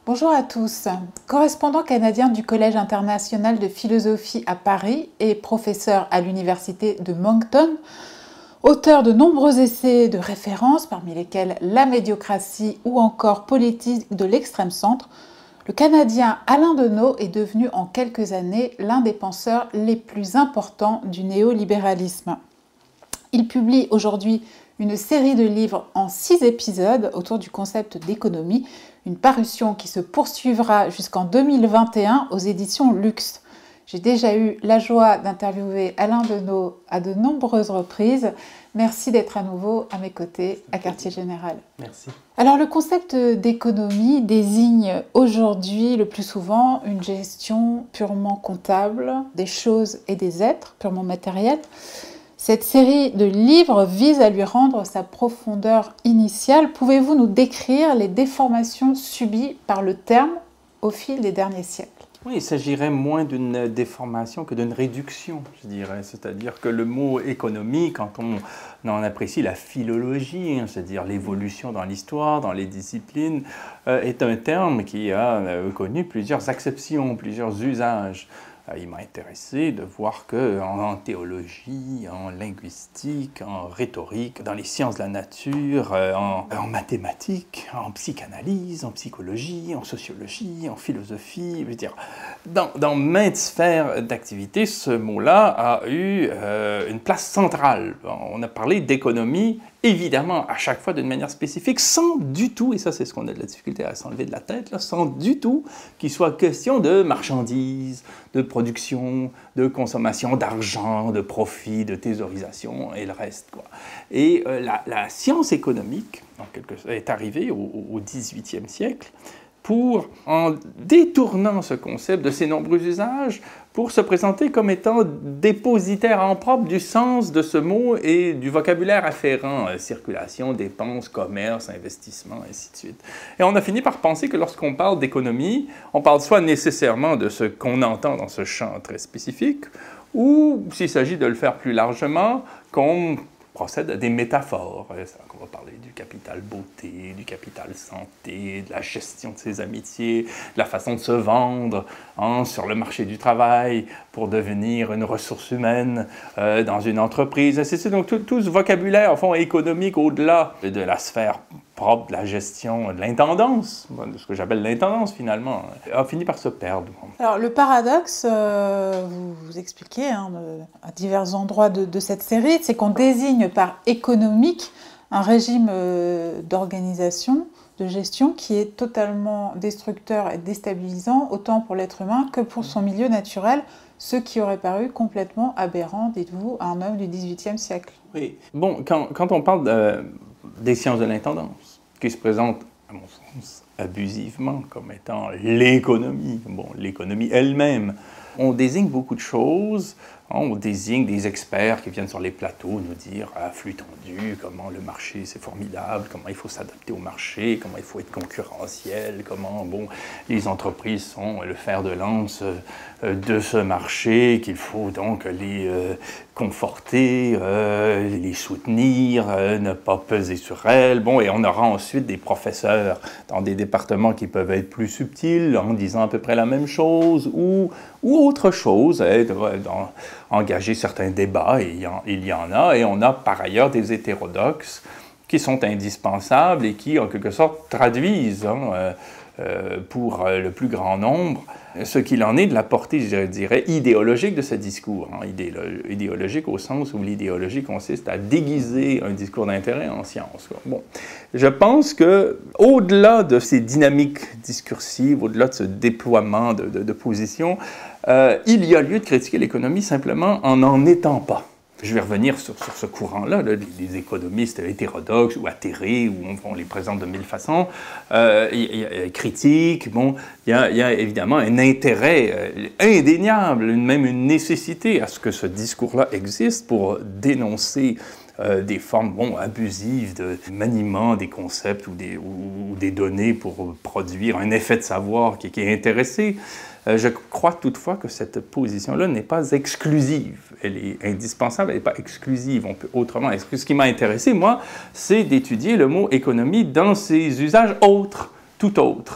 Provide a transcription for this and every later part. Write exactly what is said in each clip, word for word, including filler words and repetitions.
Bonjour à tous. Correspondant canadien du Collège international de philosophie à Paris et professeur à l'université de Moncton, auteur de nombreux essais de référence, parmi lesquels La médiocratie ou encore Politique de l'extrême centre, le Canadien Alain Deneau est devenu en quelques années l'un des penseurs les plus importants du néolibéralisme. Il publie aujourd'hui une série de livres en six épisodes autour du concept d'économie, une parution qui se poursuivra jusqu'en deux mille vingt et un aux éditions Luxe. J'ai déjà eu la joie d'interviewer Alain Deneau à de nombreuses reprises. Merci d'être à nouveau à mes côtés à Quartier Général. Merci. Alors le concept d'économie désigne aujourd'hui le plus souvent une gestion purement comptable des choses et des êtres, purement matériels. Cette série de livres vise à lui rendre sa profondeur initiale. Pouvez-vous nous décrire les déformations subies par le terme au fil des derniers siècles ? Oui, il s'agirait moins d'une déformation que d'une réduction, je dirais. C'est-à-dire que le mot économie, quand on en apprécie la philologie, c'est-à-dire l'évolution dans l'histoire, dans les disciplines, euh, est un terme qui a euh, connu plusieurs acceptions, plusieurs usages. Il m'a intéressé de voir qu'en théologie, en linguistique, en rhétorique, dans les sciences de la nature, en, en mathématiques, en psychanalyse, en psychologie, en sociologie, en philosophie, je veux dire, dans, dans maintes sphères d'activité, ce mot-là a eu euh, une place centrale. On a parlé d'économie, évidemment, à chaque fois d'une manière spécifique, sans du tout, et ça c'est ce qu'on a de la difficulté à s'enlever de la tête, là, sans du tout qu'il soit question de marchandises, de production, de consommation d'argent, de profit, de thésaurisation et le reste, quoi. Et euh, la, la science économique, en quelque sorte, est arrivée au, au dix-huitième siècle pour, en détournant ce concept de ses nombreux usages, pour se présenter comme étant dépositaire en propre du sens de ce mot et du vocabulaire afférent, euh, circulation, dépenses, commerce, investissement, ainsi de suite. Et on a fini par penser que lorsqu'on parle d'économie, on parle soit nécessairement de ce qu'on entend dans ce champ très spécifique, ou s'il s'agit de le faire plus largement, qu'on procède à des métaphores. On va parler du capital beauté, du capital santé, de la gestion de ses amitiés, de la façon de se vendre hein, sur le marché du travail pour devenir une ressource humaine euh, dans une entreprise. C'est donc tout, tout ce vocabulaire, au fond, économique au-delà de la sphère propre de la gestion, de l'intendance, de ce que j'appelle l'intendance finalement, a fini par se perdre. Alors le paradoxe, euh, vous, vous expliquez hein, à divers endroits de, de cette série, c'est qu'on désigne par économique un régime euh, d'organisation, de gestion qui est totalement destructeur et déstabilisant, autant pour l'être humain que pour son milieu naturel, ce qui aurait paru complètement aberrant, dites-vous, à un homme du dix-huitième siècle. Oui. Bon, quand, quand on parle de, des sciences de l'intendance, qui se présentent, à mon sens, abusivement comme étant l'économie, bon, l'économie elle-même, on désigne beaucoup de choses. On désigne des experts qui viennent sur les plateaux nous dire à flux tendu comment le marché c'est formidable, comment il faut s'adapter au marché, comment il faut être concurrentiel, comment bon, les entreprises sont le fer de lance de ce marché, qu'il faut donc les euh, conforter, euh, les soutenir, euh, ne pas peser sur elles. Bon, et on aura ensuite des professeurs dans des départements qui peuvent être plus subtils en disant à peu près la même chose ou, ou autre chose, hein, dans, engager certains débats, et il y, en, il y en a, et on a par ailleurs des hétérodoxes qui sont indispensables et qui, en quelque sorte, traduisent hein, euh, euh, pour le plus grand nombre ce qu'il en est de la portée, je dirais, idéologique de ce discours. Hein, idéolo idéologique au sens où l'idéologie consiste à déguiser un discours d'intérêt en science. Quoi. Bon, je pense qu'au-delà de ces dynamiques discursives, au-delà de ce déploiement de, de, de positions, euh, il y a lieu de critiquer l'économie simplement en n'en étant pas. Je vais revenir sur, sur ce courant-là, là, les économistes hétérodoxes ou atterrés, ou on, on les présente de mille façons, euh, y, y, y, critiques, bon, il y a, y a évidemment un intérêt euh, indéniable, même une nécessité à ce que ce discours-là existe pour dénoncer euh, des formes bon, abusives de maniement des concepts ou des, ou, ou des données pour produire un effet de savoir qui, qui est intéressé. Je crois toutefois que cette position-là n'est pas exclusive. Elle est indispensable, elle n'est pas exclusive. On peut autrement. Ce qui m'a intéressé, moi, c'est d'étudier le mot économie dans ses usages autres, tout autres.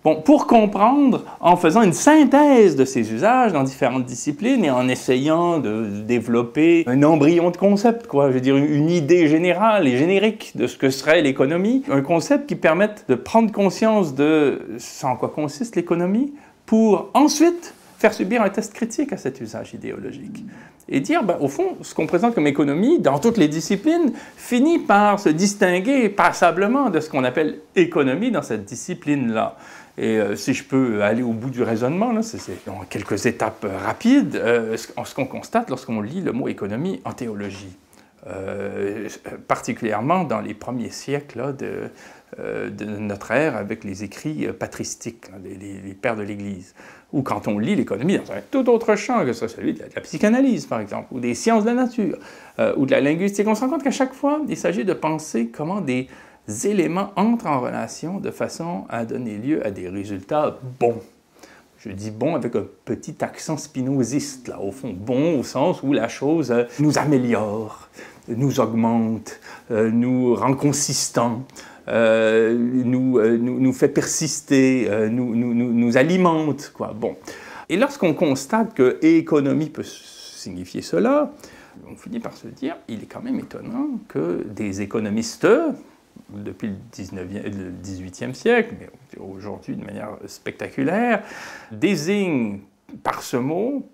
Bon, pour comprendre, en faisant une synthèse de ces usages dans différentes disciplines et en essayant de développer un embryon de concept, quoi, je veux dire une idée générale et générique de ce que serait l'économie, un concept qui permette de prendre conscience de ce en quoi consiste l'économie pour ensuite faire subir un test critique à cet usage idéologique. Et dire, ben, au fond, ce qu'on présente comme économie, dans toutes les disciplines, finit par se distinguer passablement de ce qu'on appelle économie dans cette discipline-là. Et euh, si je peux aller au bout du raisonnement, là, c'est, c'est dans quelques étapes rapides, euh, ce qu'on constate lorsqu'on lit le mot économie en théologie, euh, particulièrement dans les premiers siècles là, de, euh, de notre ère avec les écrits patristiques, là, les, les, les pères de l'Église, ou quand on lit l'économie dans un tout autre champ que ce soit celui de la, de la psychanalyse, par exemple, ou des sciences de la nature, euh, ou de la linguistique, on se rend compte qu'à chaque fois, il s'agit de penser comment des éléments entrent en relation de façon à donner lieu à des résultats bons. Je dis bon avec un petit accent spinoziste, là, au fond, bon au sens où la chose euh, nous améliore, nous augmente, euh, nous rend consistants, euh, nous, euh, nous, nous fait persister, euh, nous, nous, nous, nous alimente, quoi. Bon. Et lorsqu'on constate que économie peut signifier cela, on finit par se dire, il est quand même étonnant que des économistes, depuis le dix-neuvième, le dix-huitième siècle, mais aujourd'hui de manière spectaculaire, désignent par ce mot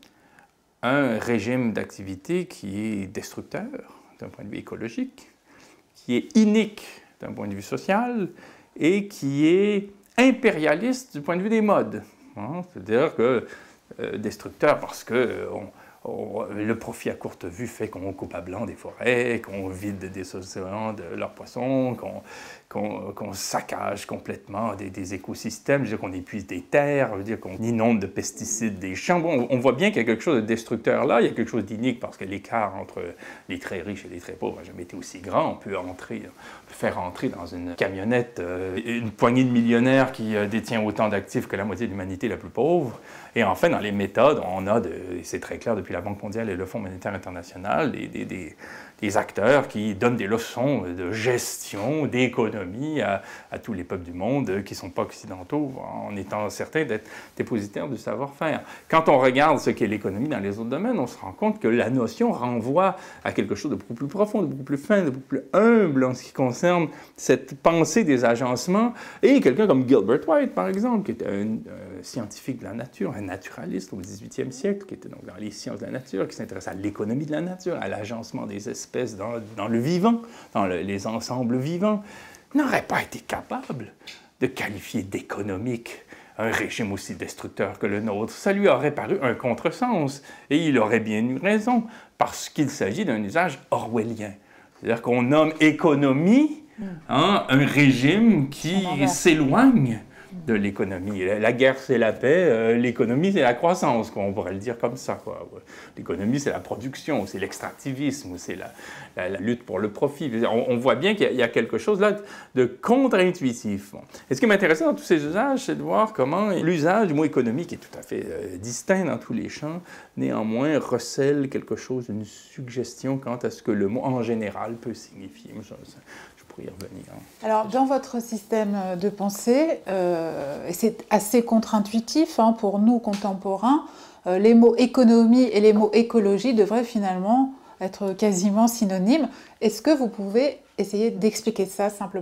un régime d'activité qui est destructeur d'un point de vue écologique, qui est inique d'un point de vue social et qui est impérialiste du point de vue des modes. Hein? C'est-à-dire que euh, destructeur parce que euh, on, le profit à courte vue fait qu'on coupe à blanc des forêts, qu'on vide des océans de leurs poissons, qu'on qu'on, qu'on saccage complètement des, des écosystèmes, je veux dire qu'on épuise des terres, je veux dire qu'on inonde de pesticides des champs. Bon, on voit bien qu'il y a quelque chose de destructeur là, il y a quelque chose d'inique parce que l'écart entre les très riches et les très pauvres n'a jamais été aussi grand. On peut, entrer, on peut faire entrer dans une camionnette euh, une poignée de millionnaires qui euh, détient autant d'actifs que la moitié de l'humanité la plus pauvre. Et enfin, dans les méthodes, on a, de, et c'est très clair depuis la Banque mondiale et le Fonds monétaire international, des, des, des, des acteurs qui donnent des leçons de gestion, d'économie à, à tous les peuples du monde qui ne sont pas occidentaux, en étant certains d'être dépositaires du savoir-faire. Quand on regarde ce qu'est l'économie dans les autres domaines, on se rend compte que la notion renvoie à quelque chose de beaucoup plus profond, de beaucoup plus fin, de beaucoup plus humble en ce qui concerne cette pensée des agencements. Et quelqu'un comme Gilbert White, par exemple, qui était un, un scientifique de la nature, un naturaliste au dix-huitième siècle, qui était donc dans les sciences de la nature, qui s'intéressait à l'économie de la nature, à l'agencement des espèces dans, dans le vivant, dans le, les ensembles vivants, n'aurait pas été capable de qualifier d'économique un régime aussi destructeur que le nôtre. Ça lui aurait paru un contresens, et il aurait bien eu raison, parce qu'il s'agit d'un usage orwellien. C'est-à-dire qu'on nomme économie hein, un régime qui s'éloigne de l'économie. La guerre, c'est la paix, euh, l'économie, c'est la croissance, quoi, on pourrait le dire comme ça, quoi. L'économie, c'est la production, c'est l'extractivisme, c'est la, la, la lutte pour le profit. On, on voit bien qu'il y, y a quelque chose là de contre-intuitif. Bon. Et ce qui m'intéressait dans tous ces usages, c'est de voir comment l'usage du mot économie, qui est tout à fait euh, distinct dans tous les champs, néanmoins recèle quelque chose, une suggestion quant à ce que le mot en général peut signifier. Ça, ça, y revenir. Alors, dans votre système de pensée, euh, et c'est assez contre-intuitif hein, pour nous contemporains, euh, les mots économie et les mots écologie devraient finalement être quasiment synonymes. Est-ce que vous pouvez essayer d'expliquer ça simplement ?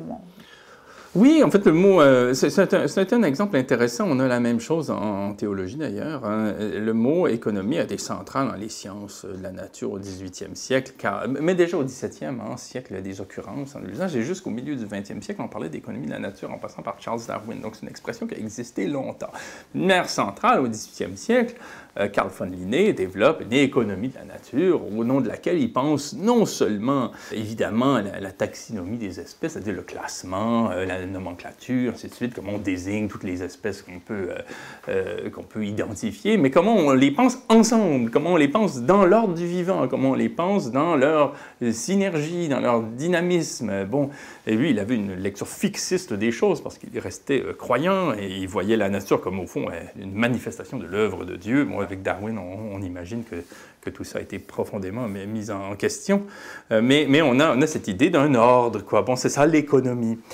Oui, en fait, le mot, euh, c'est, c'est, un, c'est un exemple intéressant. On a la même chose en, en théologie d'ailleurs. Hein. Le mot économie a été central dans les sciences de la nature au dix-huitième siècle, car, mais déjà au dix-septième hein, siècle, il y a des occurrences en l'usage. Et jusqu'au milieu du vingtième siècle, on parlait d'économie de la nature en passant par Charles Darwin. Donc, c'est une expression qui a existé longtemps. Une mère centrale au dix-huitième siècle, euh, Carl von Linné développe une économie de la nature au nom de laquelle il pense non seulement, évidemment, la, la taxinomie des espèces, c'est-à-dire le classement, euh, la nomenclature, ainsi de suite, comment on désigne toutes les espèces qu'on peut, euh, euh, qu'on peut identifier, mais comment on les pense ensemble, comment on les pense dans l'ordre du vivant, comment on les pense dans leur synergie, dans leur dynamisme. Bon, et lui, il avait une lecture fixiste des choses parce qu'il restait euh, croyant et il voyait la nature comme, au fond, une manifestation de l'œuvre de Dieu. Bon, avec Darwin, on, on imagine que, que tout ça a été profondément mis en question, euh, mais, mais on, a, on a cette idée d'un ordre, quoi. Bon, c'est ça l'économie.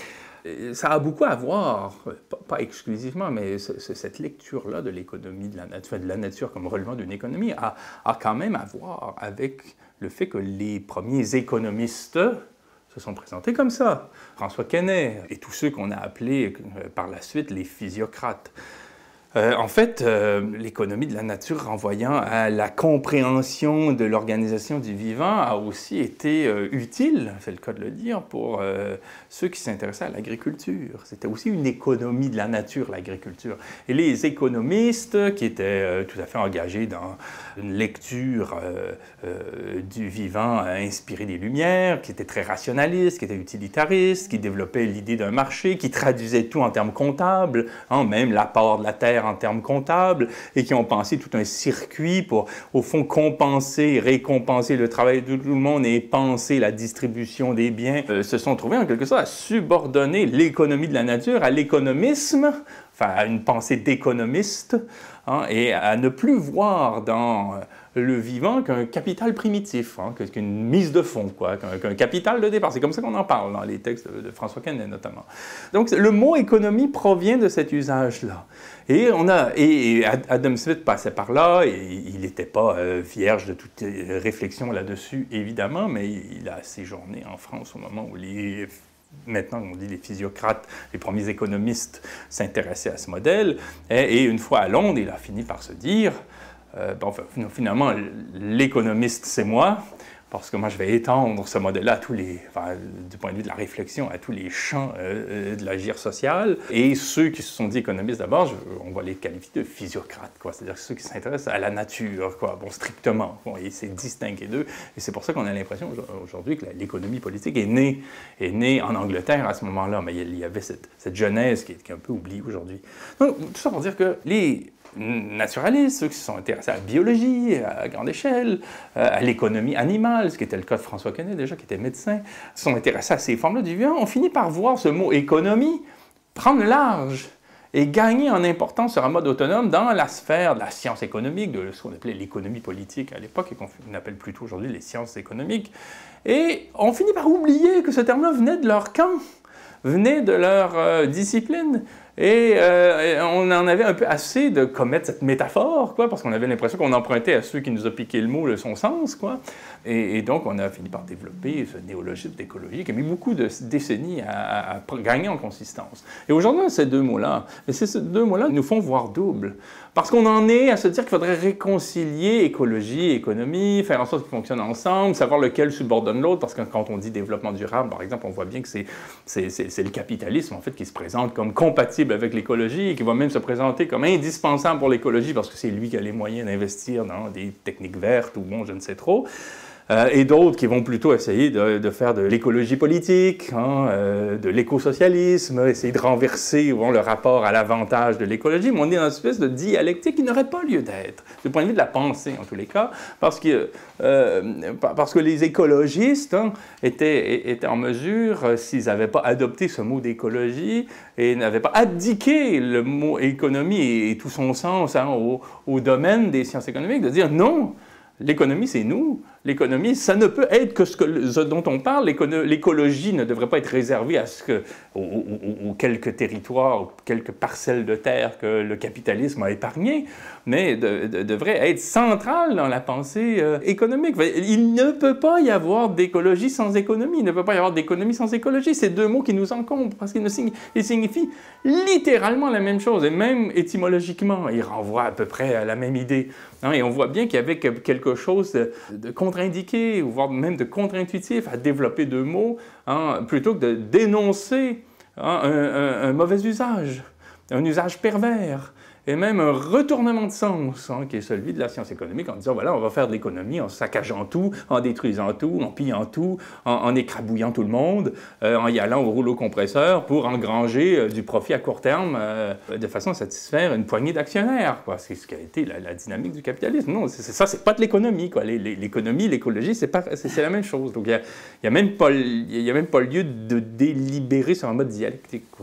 Ça a beaucoup à voir, pas, pas exclusivement, mais c- c- cette lecture-là de l'économie, de la nature, de la nature comme relevant d'une économie, a, a quand même à voir avec le fait que les premiers économistes se sont présentés comme ça. François Quesnay et tous ceux qu'on a appelés euh, par la suite les physiocrates. Euh, en fait, euh, l'économie de la nature renvoyant à la compréhension de l'organisation du vivant a aussi été euh, utile, c'est le cas de le dire, pour euh, ceux qui s'intéressaient à l'agriculture. C'était aussi une économie de la nature, l'agriculture. Et les économistes qui étaient euh, tout à fait engagés dans une lecture euh, euh, du vivant inspirée des Lumières, qui étaient très rationalistes, qui étaient utilitaristes, qui développaient l'idée d'un marché, qui traduisaient tout en termes comptables, hein, même l'apport de la terre en termes comptables, et qui ont pensé tout un circuit pour, au fond, compenser, récompenser le travail de tout le monde et penser la distribution des biens, euh, se sont trouvés en quelque sorte à subordonner l'économie de la nature à l'économisme, enfin à une pensée d'économiste, hein, et à ne plus voir dans le vivant qu'un capital primitif, hein, qu'une mise de fonds, quoi, qu'un, qu'un capital de départ. C'est comme ça qu'on en parle dans les textes de, de François Quesnay notamment. Donc le mot économie provient de cet usage-là. Et, on a, et, et Adam Smith passait par là, et il n'était pas euh, vierge de toute réflexion là-dessus, évidemment, mais il a séjourné en France au moment où les... Maintenant, on dit les physiocrates, les premiers économistes s'intéressaient à ce modèle. Et, et une fois à Londres, il a fini par se dire euh, bon, finalement, l'économiste, c'est moi, parce que moi, je vais étendre ce modèle-là à tous les, enfin, du point de vue de la réflexion, à tous les champs euh, de l'agir social. Et ceux qui se sont dit économistes d'abord, je, on va les qualifier de physiocrates, quoi. C'est-à-dire ceux qui s'intéressent à la nature, quoi, bon, strictement. Bon, et c'est distingué d'eux. Et c'est pour ça qu'on a l'impression aujourd'hui que l'économie politique est née, est née en Angleterre à ce moment-là. Mais il y avait cette, cette genèse qui est, qui est un peu oubliée aujourd'hui. Donc, tout ça pour dire que les naturalistes, ceux qui se sont intéressés à la biologie, à grande échelle, à l'économie animale, ce qui était le cas de François Quesnay déjà, qui était médecin, se sont intéressés à ces formes-là du vivant, on finit par voir ce mot économie prendre large et gagner en importance sur un mode autonome dans la sphère de la science économique, de ce qu'on appelait l'économie politique à l'époque et qu'on appelle plutôt aujourd'hui les sciences économiques. Et on finit par oublier que ce terme-là venait de leur camp, venait de leur euh, discipline. Et euh, on en avait un peu assez de commettre cette métaphore, quoi, parce qu'on avait l'impression qu'on empruntait à ceux qui nous ont piqué le mot, le son sens, quoi. Et, et donc, on a fini par développer ce néologisme d'écologie qui a mis beaucoup de décennies à, à, à gagner en consistance. Et aujourd'hui, ces deux mots-là, et ces deux mots-là nous font voir double. Parce qu'on en est à se dire qu'il faudrait réconcilier écologie et économie, faire en sorte qu'ils fonctionnent ensemble, savoir lequel subordonne l'autre, parce que quand on dit développement durable, par exemple, on voit bien que c'est, c'est, c'est, c'est le capitalisme, en fait, qui se présente comme compatible avec l'écologie et qui va même se présenter comme indispensable pour l'écologie parce que c'est lui qui a les moyens d'investir dans des techniques vertes ou bon, je ne sais trop. Euh, et d'autres qui vont plutôt essayer de, de faire de l'écologie politique, hein, euh, de l'écosocialisme, essayer de renverser bon, le rapport à l'avantage de l'écologie. Mais on est dans une espèce de dialectique qui n'aurait pas lieu d'être, du point de vue de la pensée en tous les cas, parce que, euh, parce que les écologistes hein, étaient, étaient en mesure, euh, s'ils n'avaient pas adopté ce mot d'écologie et n'avaient pas abdiqué le mot économie et, et tout son sens hein, au, au domaine des sciences économiques, de dire non, l'économie c'est nous. L'économie, ça ne peut être que ce, que ce dont on parle. L'écologie ne devrait pas être réservée à ce que, aux, aux, aux quelques territoires, aux quelques parcelles de terre que le capitalisme a épargnées, mais de, de, devrait être centrale dans la pensée euh, économique. Il ne peut pas y avoir d'écologie sans économie. Il ne peut pas y avoir d'économie sans écologie. C'est deux mots qui nous encombrent parce qu'ils signifient, signifient littéralement la même chose, et même étymologiquement, ils renvoient à peu près à la même idée. Hein, et on voit bien qu'il y avait quelque chose de, de contre-indiqué, voire même de contre-intuitif à développer deux mots, hein, plutôt que de dénoncer hein, un, un, un mauvais usage, un usage pervers, et même un retournement de sens, hein, qui est celui de la science économique, en disant, voilà, on va faire de l'économie en saccageant tout, en détruisant tout, en pillant tout, en, en écrabouillant tout le monde, euh, en y allant au rouleau compresseur pour engranger euh, du profit à court terme, euh, de façon à satisfaire une poignée d'actionnaires, quoi. C'est ce qui a été la, la dynamique du capitalisme. Non, c'est, c'est, ça, c'est pas de l'économie, quoi. Les, les, l'économie, l'écologie, c'est, pas, c'est, c'est la même chose. Donc, il n'y a, y a, même pas, y a même pas lieu de délibérer sur un mode dialectique, quoi.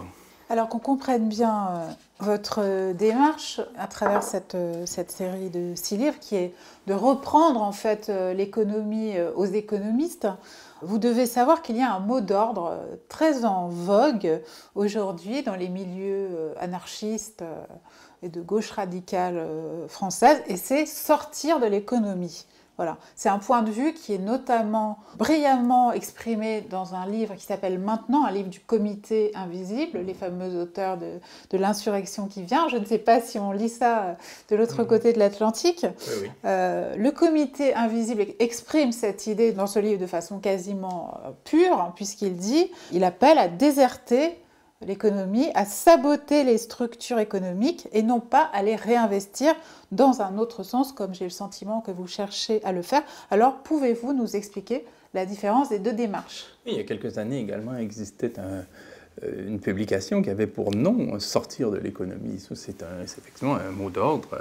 Alors qu'on comprenne bien euh, votre démarche à travers cette, euh, cette série de six livres qui est de reprendre en fait euh, l'économie euh, aux économistes, vous devez savoir qu'il y a un mot d'ordre euh, très en vogue aujourd'hui dans les milieux euh, anarchistes euh, et de gauche radicale euh, française, et c'est sortir de l'économie. Voilà. C'est un point de vue qui est notamment brillamment exprimé dans un livre qui s'appelle Maintenant, un livre du Comité Invisible, les fameux auteurs de, de l'insurrection qui vient. Je ne sais pas si on lit ça de l'autre mmh. côté de l'Atlantique. Oui, oui. Euh, le Comité Invisible exprime cette idée dans ce livre de façon quasiment pure, puisqu'il dit, il appelle à déserter l'économie, à saboter les structures économiques et non pas à les réinvestir dans un autre sens, comme j'ai le sentiment que vous cherchez à le faire. Alors, pouvez-vous nous expliquer la différence des deux démarches? Oui, il y a quelques années également existait un, une publication qui avait pour nom « Sortir de l'économie ». C'est effectivement un mot d'ordre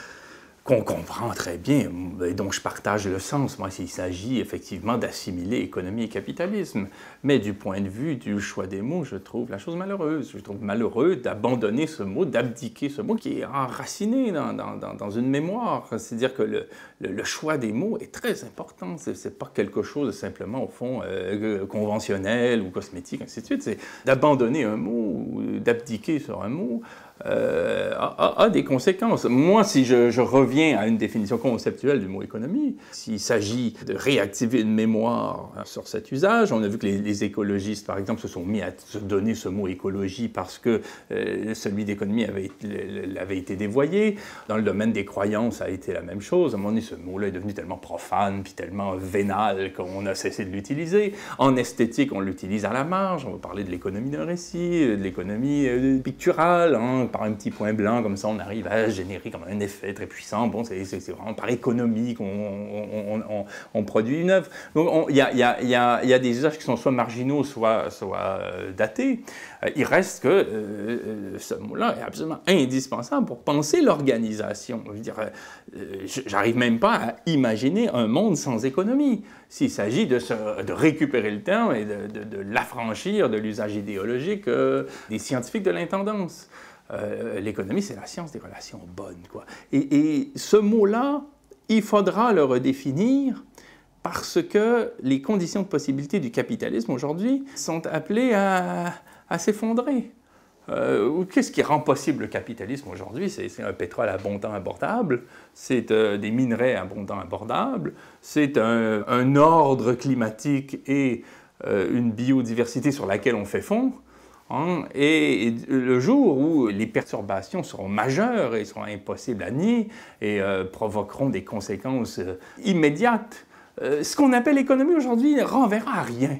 qu'on comprend très bien et dont je partage le sens. Moi, s'il s'agit effectivement d'assimiler économie et capitalisme. Mais du point de vue du choix des mots, je trouve la chose malheureuse. Je trouve malheureux d'abandonner ce mot, d'abdiquer ce mot qui est enraciné dans, dans, dans, dans une mémoire. C'est-à-dire que le, le, le choix des mots est très important. Ce n'est pas quelque chose de simplement, au fond, euh, conventionnel ou cosmétique, ainsi de suite. C'est d'abandonner un mot, d'abdiquer sur un mot. Euh, a, a des conséquences. Moi, si je, je reviens à une définition conceptuelle du mot économie, s'il s'agit de réactiver une mémoire sur cet usage, on a vu que les, les écologistes, par exemple, se sont mis à se donner ce mot écologie parce que euh, celui d'économie avait, avait été dévoyé. Dans le domaine des croyances, ça a été la même chose. À un moment donné, ce mot-là est devenu tellement profane puis tellement vénal qu'on a cessé de l'utiliser. En esthétique, on l'utilise à la marge. On va parler de l'économie d'un récit, de l'économie euh, picturale, hein. Par un petit point blanc, comme ça, on arrive à générer comme un effet très puissant. Bon, c'est vraiment par économie qu'on on, on, on produit une œuvre. Donc, il y a, y, a, y, a, y a des usages qui sont soit marginaux, soit, soit euh, datés. Euh, il reste que euh, ce mot-là est absolument indispensable pour penser l'organisation. Je veux dire, euh, j'arrive même pas à imaginer un monde sans économie. S'il s'agit de, de récupérer le temps et de, de, de l'affranchir de l'usage idéologique euh, des scientifiques de l'intendance. Euh, l'économie, c'est la science des relations bonnes, quoi. Et, et ce mot-là, il faudra le redéfinir parce que les conditions de possibilité du capitalisme aujourd'hui sont appelées à, à s'effondrer. Euh, Qu'est-ce qui rend possible le capitalisme aujourd'hui? C'est un pétrole abondant abordable, c'est euh, des minerais abondants abordables, c'est un, un ordre climatique et euh, une biodiversité sur laquelle on fait fond. Hein? Et, et le jour où les perturbations seront majeures et seront impossibles à nier et euh, provoqueront des conséquences euh, immédiates, euh, ce qu'on appelle l'économie aujourd'hui ne renverra à rien.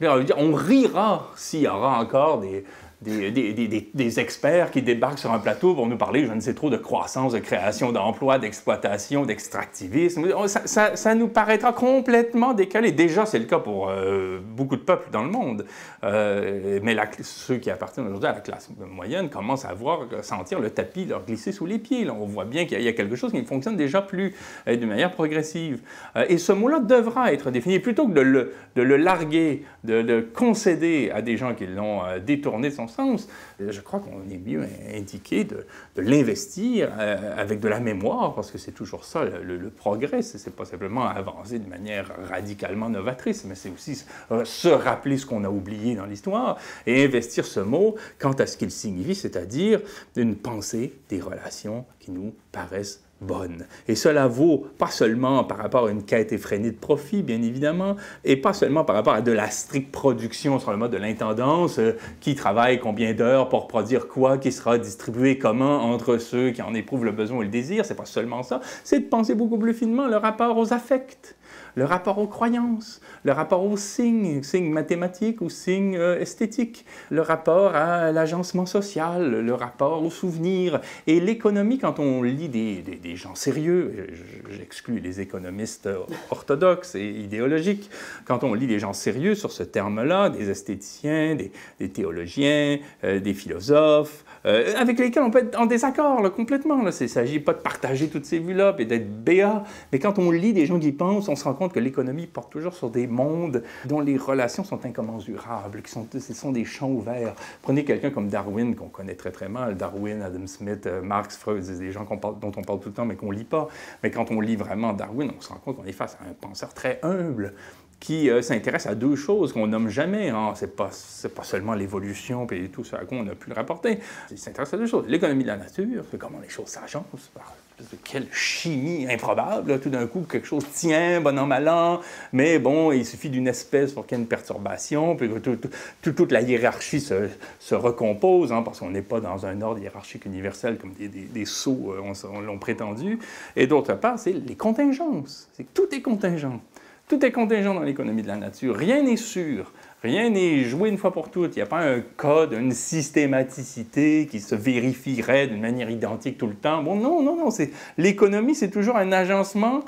On rira s'il y aura encore des, des, des, des, des experts qui débarquent sur un plateau pour nous parler, je ne sais trop, de croissance, de création d'emplois, d'exploitation, d'extractivisme. Ça, ça, ça nous paraîtra complètement décalé. Déjà, c'est le cas pour euh, beaucoup de peuples dans le monde. Euh, mais la, ceux qui appartiennent aujourd'hui à la classe moyenne commencent à voir, à sentir le tapis leur glisser sous les pieds. Là, on voit bien qu'il y, y a quelque chose qui fonctionne déjà plus euh, d'une manière progressive. Euh, et ce mot-là devra être défini. Plutôt que de le, de le larguer, de le concéder à des gens qui l'ont euh, détourné de son sens, je crois qu'on est mieux indiqué de, de l'investir euh, avec de la mémoire, parce que c'est toujours ça, le, le, le progrès. C'est pas simplement avancer de manière radicalement novatrice, mais c'est aussi euh, se rappeler ce qu'on a oublié dans l'histoire et investir ce mot quant à ce qu'il signifie, c'est-à-dire une pensée des relations qui nous paraissent bonnes. Et cela vaut pas seulement par rapport à une quête effrénée de profit, bien évidemment, et pas seulement par rapport à de la stricte production sur le mode de l'intendance, euh, qui travaille combien d'heures pour produire quoi, qui sera distribué comment entre ceux qui en éprouvent le besoin et le désir. C'est pas seulement ça, c'est de penser beaucoup plus finement le rapport aux affects, le rapport aux croyances, le rapport aux signes, signes mathématiques ou signes euh, esthétiques, le rapport à l'agencement social, le rapport aux souvenirs. Et l'économie, quand on lit des, des, des gens sérieux, j'exclus les économistes orthodoxes et idéologiques, quand on lit des gens sérieux sur ce terme-là, des esthéticiens, des, des théologiens, euh, des philosophes, euh, avec lesquels on peut être en désaccord là, complètement. Là. Il ne s'agit pas de partager toutes ces vues-là et d'être béat, mais quand on lit des gens qui pensent, on se rend compte que l'économie porte toujours sur des mondes dont les relations sont incommensurables, qui sont, ce sont des champs ouverts. Prenez quelqu'un comme Darwin, qu'on connaît très très mal, Darwin, Adam Smith, Marx, Freud, c'est des gens qu'on parle, dont on parle tout le temps mais qu'on ne lit pas. Mais quand on lit vraiment Darwin, on se rend compte qu'on est face à un penseur très humble, qui euh, s'intéresse à deux choses qu'on nomme jamais. Hein. Ce n'est pas, pas seulement l'évolution et tout ce à quoi on a pu le rapporter. Il s'intéresse à deux choses. L'économie de la nature, c'est comment les choses s'agencent. Quelle chimie improbable. Là, tout d'un coup, quelque chose tient, bon an, mal an, mais bon, il suffit d'une espèce pour qu'il y ait une perturbation, puis que tout, tout, toute la hiérarchie se, se recompose, hein, parce qu'on n'est pas dans un ordre hiérarchique universel comme des, des, des sots euh, l'ont prétendu. Et d'autre part, c'est les contingences. C'est que tout est contingent. Tout est contingent dans l'économie de la nature. Rien n'est sûr. Rien n'est joué une fois pour toutes. Il n'y a pas un code, une systématicité qui se vérifierait d'une manière identique tout le temps. Bon, non, non, non. L'économie, c'est toujours un agencement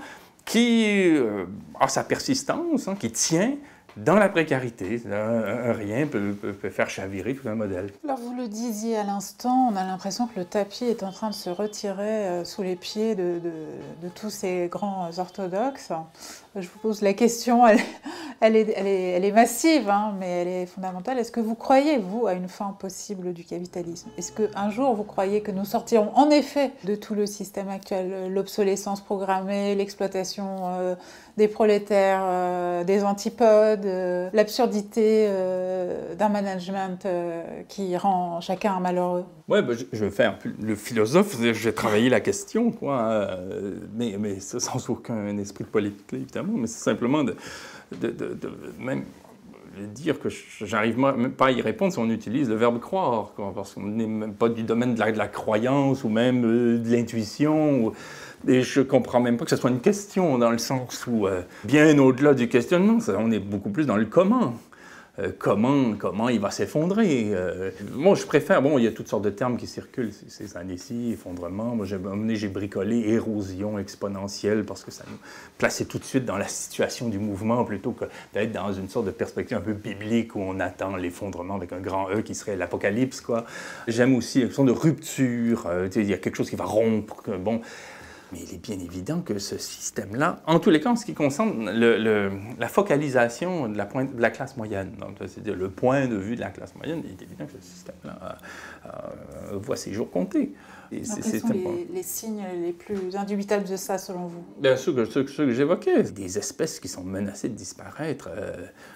qui euh, a sa persistance, hein, qui tient dans la précarité. Un, un rien peut, peut, peut faire chavirer tout un modèle. Alors, vous le disiez à l'instant, on a l'impression que le tapis est en train de se retirer euh, sous les pieds de, de, de tous ces grands orthodoxes. Je vous pose la question, elle, elle, est, elle, est, elle est massive, hein, mais elle est fondamentale. Est-ce que vous croyez, vous, à une fin possible du capitalisme? Est-ce qu'un jour, vous croyez que nous sortirons en effet de tout le système actuel, l'obsolescence programmée, l'exploitation euh, des prolétaires, euh, des antipodes, euh, l'absurdité euh, d'un management euh, qui rend chacun malheureux? Oui, ben, je, je vais faire le philosophe, j'ai travaillé la question, quoi, euh, mais, mais sans aucun esprit de politique, évidemment, mais c'est simplement de, de, de, de même dire que j'arrive même pas à y répondre si on utilise le verbe croire, quoi, parce qu'on n'est même pas du domaine de la, de la croyance ou même euh, de l'intuition. Ou, et je comprends même pas que ce soit une question, dans le sens où, euh, bien au-delà du questionnement, ça, on est beaucoup plus dans le comment. Euh, comment, comment il va s'effondrer. Euh, moi, je préfère, bon, il y a toutes sortes de termes qui circulent ces, ces années-ci, effondrement. Moi, j'ai bricolé érosion exponentielle parce que ça nous plaçait tout de suite dans la situation du mouvement plutôt que d'être dans une sorte de perspective un peu biblique où on attend l'effondrement avec un grand E qui serait l'apocalypse, quoi. J'aime aussi une sorte de rupture. Euh, il y a quelque chose qui va rompre. Que, bon, mais il est bien évident que ce système-là, en tous les cas, en ce qui concerne le, le, la focalisation de la, pointe, de la classe moyenne, c'est-à-dire le point de vue de la classe moyenne, il est évident que ce système-là euh, euh, voit ses jours comptés. Et Alors, quels sont les, les signes les plus indubitables de ça, selon vous? Bien sûr, que ceux, ceux que j'évoquais, des espèces qui sont menacées de disparaître euh,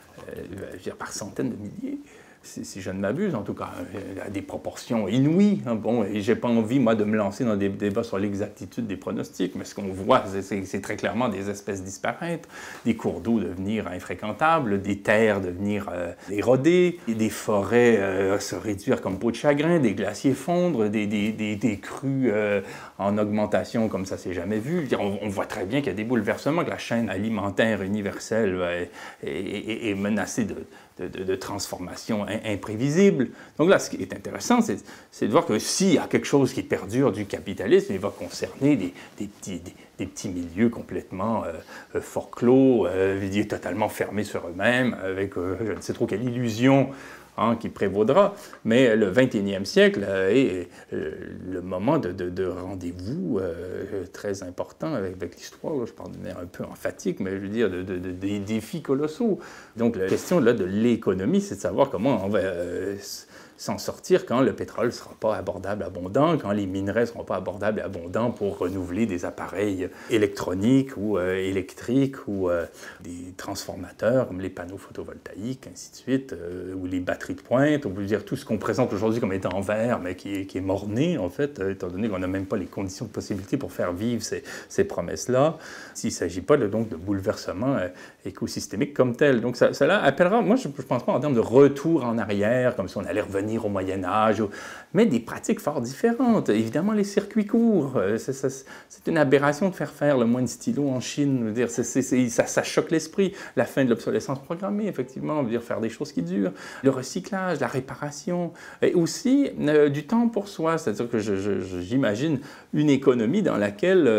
euh, par centaines de milliers. Si, si je ne m'abuse, en tout cas, à des proportions inouïes. Hein, bon, et j'ai pas envie, moi, de me lancer dans des débats sur l'exactitude des pronostics, mais ce qu'on voit, c'est très clairement des espèces disparaître, des cours d'eau devenir infréquentables, des terres devenir euh, érodées, des forêts euh, se réduire comme peau de chagrin, des glaciers fondre, des, des, des, des crues euh, en augmentation comme ça s'est jamais vu. On, on voit très bien qu'il y a des bouleversements, que la chaîne alimentaire universelle est, est, est, est menacée de, de, de, de transformation imprévisible. Donc là, ce qui est intéressant, c'est de voir que s'il y a quelque chose qui perdure du capitalisme, il va concerner des, des, petits, des, des petits milieux complètement euh, fort clos, euh, totalement fermés sur eux-mêmes, avec euh, je ne sais trop quelle illusion hein, qui prévaudra. Mais le vingt et unième siècle euh, est euh, le moment de, de, de rendez-vous euh, très important avec, avec l'histoire. Je parle de manière un peu emphatique, mais je veux dire de, de, de, des défis colossaux. Donc la question là, de l'économie, c'est de savoir comment on va euh, s'en sortir quand le pétrole ne sera pas abordable, abondant, quand les minerais ne seront pas abordables et abondants pour renouveler des appareils électroniques ou euh, électriques ou euh, des transformateurs comme les panneaux photovoltaïques, ainsi de suite, euh, ou les batteries de pointe. On peut dire tout ce qu'on présente aujourd'hui comme étant en vert, mais qui est, qui est mort-né, en fait, euh, étant donné qu'on n'a même pas les conditions de possibilité pour faire vivre ces, ces promesses-là, s'il ne s'agit pas de, donc, de bouleversement euh, écosystémique comme tel. Donc ça, cela appellera, moi je ne pense pas en termes de retour en arrière, comme si on allait revenir au Moyen-Âge, mais des pratiques fort différentes. Évidemment, les circuits courts, c'est une aberration de faire faire le moins de stylos en Chine. Dire, c est, c est, ça, ça choque l'esprit. La fin de l'obsolescence programmée, effectivement, veut dire faire des choses qui durent. Le recyclage, la réparation, et aussi euh, du temps pour soi. C'est-à-dire que j'imagine une économie dans laquelle... Euh,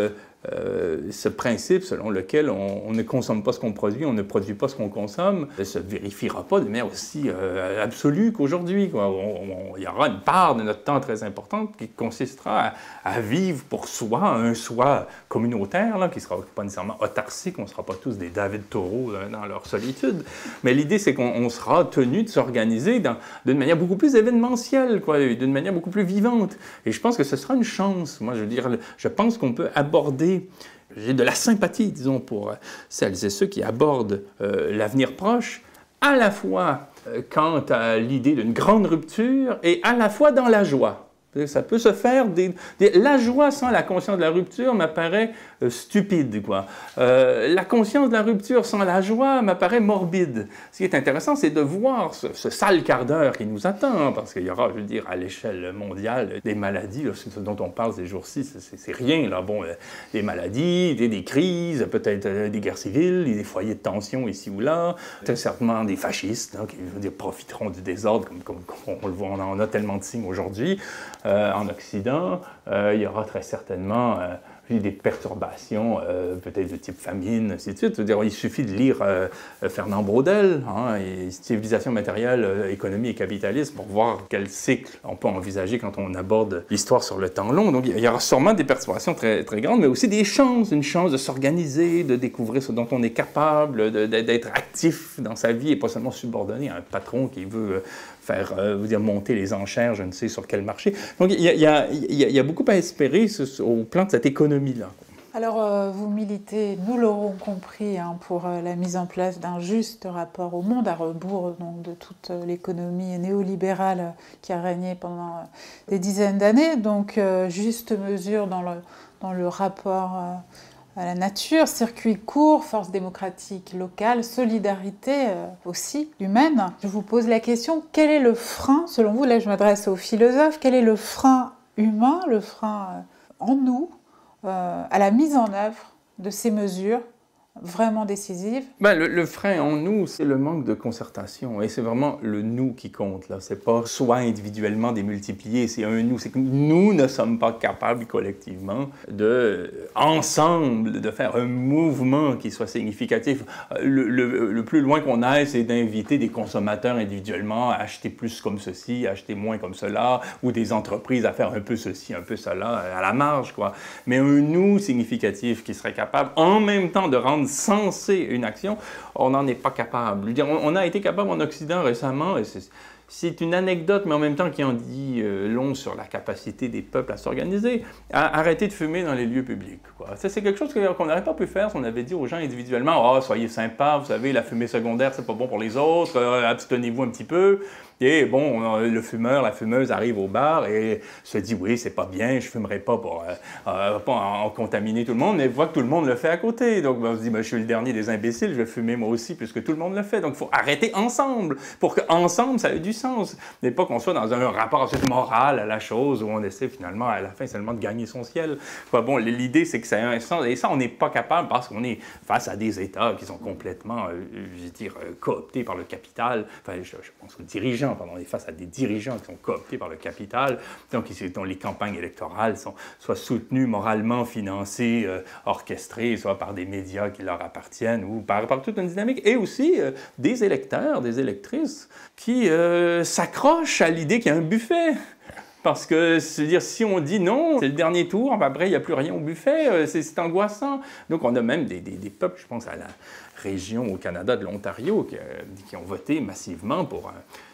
euh, ce principe selon lequel on, on ne consomme pas ce qu'on produit, on ne produit pas ce qu'on consomme, ne se vérifiera pas de manière aussi euh, absolue qu'aujourd'hui. Il y aura une part de notre temps très importante qui consistera à, à vivre pour soi, un soi communautaire, là, qui ne sera pas nécessairement autarcique, on ne sera pas tous des David Thoreau euh, dans leur solitude, mais l'idée c'est qu'on sera tenu de s'organiser d'une manière beaucoup plus événementielle, d'une manière beaucoup plus vivante. Et je pense que ce sera une chance. Moi, je veux dire, je pense qu'on peut aborder, j'ai de la sympathie, disons, pour celles et ceux qui abordent euh, l'avenir proche, à la fois euh, quant à l'idée d'une grande rupture et à la fois dans la joie. Ça peut se faire. Des, des, la joie sans la conscience de la rupture m'apparaît euh, stupide, quoi. Euh, la conscience de la rupture sans la joie m'apparaît morbide. Ce qui est intéressant, c'est de voir ce, ce sale quart d'heure qui nous attend, parce qu'il y aura, je veux dire, à l'échelle mondiale, des maladies, là, ce dont on parle ces jours-ci, c'est rien, là. Bon, euh, des maladies, des, des crises, peut-être euh, des guerres civiles, des foyers de tension ici ou là, très certainement des fascistes, hein, qui, je veux dire, profiteront du désordre, comme, comme, comme on le voit, on en a tellement de signes aujourd'hui. Euh, en Occident, euh, il y aura très certainement euh, des perturbations, euh, peut-être de type famine, ainsi de suite. C'est-à-dire, il suffit de lire euh, Fernand Braudel, hein, et Civilisation matérielle, euh, économie et capitalisme, pour voir quel cycle on peut envisager quand on aborde l'histoire sur le temps long. Donc, il y aura sûrement des perturbations très, très grandes, mais aussi des chances, une chance de s'organiser, de découvrir ce dont on est capable, d'être actif dans sa vie et pas seulement subordonné à un patron qui veut faire euh, vous dire, monter les enchères, je ne sais sur quel marché. Donc, il y a, il y a, il y a, il y a beaucoup à espérer ce, au plan de cette économie-là. Alors, euh, vous militez, nous l'aurons compris, hein, pour euh, la mise en place d'un juste rapport au monde, à rebours donc, de toute euh, l'économie néolibérale euh, qui a régné pendant euh, des dizaines d'années. Donc, euh, juste mesure dans le, dans le rapport euh, à la nature, circuit court, force démocratique locale, solidarité euh, aussi humaine. Je vous pose la question, quel est le frein, selon vous, là je m'adresse aux philosophes, quel est le frein humain, le frein euh, en nous, euh, à la mise en œuvre de ces mesures vraiment décisives? Ben, le, le frein en nous, c'est le manque de concertation. Et c'est vraiment le nous qui compte. Ce n'est pas soi individuellement démultiplié, c'est un nous. C'est que nous ne sommes pas capables collectivement de, ensemble, de faire un mouvement qui soit significatif. Le, le, le plus loin qu'on aille, c'est d'inviter des consommateurs individuellement à acheter plus comme ceci, à acheter moins comme cela, ou des entreprises à faire un peu ceci, un peu cela, à la marge, quoi. Mais un nous significatif qui serait capable, en même temps, de rendre sensé une action, on n'en est pas capable. On a été capable en Occident récemment, et c'est une anecdote, mais en même temps qui en dit euh, long sur la capacité des peuples à s'organiser, à arrêter de fumer dans les lieux publics, quoi. Ça, c'est quelque chose qu'on n'aurait pas pu faire si on avait dit aux gens individuellement, « Ah, oh, soyez sympas, vous savez, la fumée secondaire, c'est pas bon pour les autres, euh, abstenez-vous un petit peu. » Et bon, le fumeur, la fumeuse arrive au bar et se dit « Oui, c'est pas bien, je fumerai pas pour euh, euh, pas en, en contaminer tout le monde. » Mais voit que tout le monde le fait à côté. Donc, ben, on se dit ben, « Je suis le dernier des imbéciles, je vais fumer moi aussi puisque tout le monde le fait. » Donc, il faut arrêter ensemble pour qu'ensemble, ça ait du sens. Mais pas qu'on soit dans un rapport ensuite moral à la chose où on essaie finalement, à la fin, seulement de gagner son ciel. Enfin, bon, l'idée, c'est que ça a un sens. Et ça, on n'est pas capable parce qu'on est face à des États qui sont complètement, euh, je veux dire, euh, cooptés par le capital. Enfin, je, je pense aux dirigeants. Pardon, on est face à des dirigeants qui sont cooptés par le capital, donc dont les campagnes électorales sont soit soutenues moralement, financées, euh, orchestrées, soit par des médias qui leur appartiennent, ou par, par toute une dynamique, et aussi euh, des électeurs, des électrices, qui euh, s'accrochent à l'idée qu'il y a un buffet. Parce que, c'est-à-dire, si on dit non, c'est le dernier tour, après, il n'y a plus rien au buffet, c'est angoissant. Donc, on a même des, des, des peuples, je pense à la région au Canada de l'Ontario, qui, qui ont voté massivement pour un...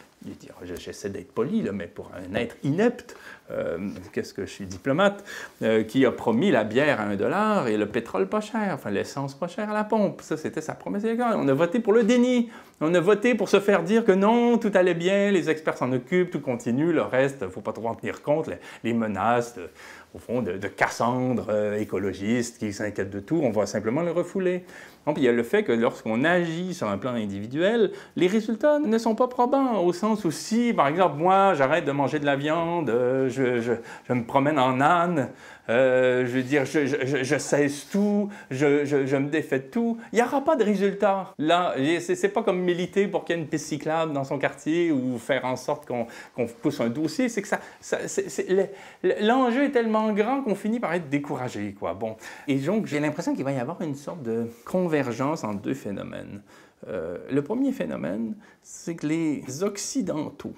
J'essaie d'être poli, là, mais pour un être inepte, euh, qu'est-ce que je suis diplomate, euh, qui a promis la bière à un dollar et le pétrole pas cher, enfin l'essence pas chère à la pompe. Ça, c'était sa promesse électorale. On a voté pour le déni. On a voté pour se faire dire que non, tout allait bien, les experts s'en occupent, tout continue, le reste, il ne faut pas trop en tenir compte, les, les menaces, de, au fond, de, de Cassandre euh, écologistes qui s'inquiètent de tout, on va simplement le refouler. Donc, il y a le fait que lorsqu'on agit sur un plan individuel, les résultats ne sont pas probants, au sens où si, par exemple, moi, j'arrête de manger de la viande, euh, je je, je, je me promène en âne, euh, je veux dire, je, je, je cesse tout, je, je, je me défais de tout. Il n'y aura pas de résultat. Là, c'est, c'est pas comme militer pour qu'il y ait une piste cyclable dans son quartier ou faire en sorte qu'on, qu'on pousse un dossier. C'est que ça, ça c'est, c'est, l'enjeu est tellement grand qu'on finit par être découragé, quoi. Bon. Et donc, j'ai l'impression qu'il va y avoir une sorte de convergence entre deux phénomènes. Euh, le premier phénomène, c'est que les Occidentaux,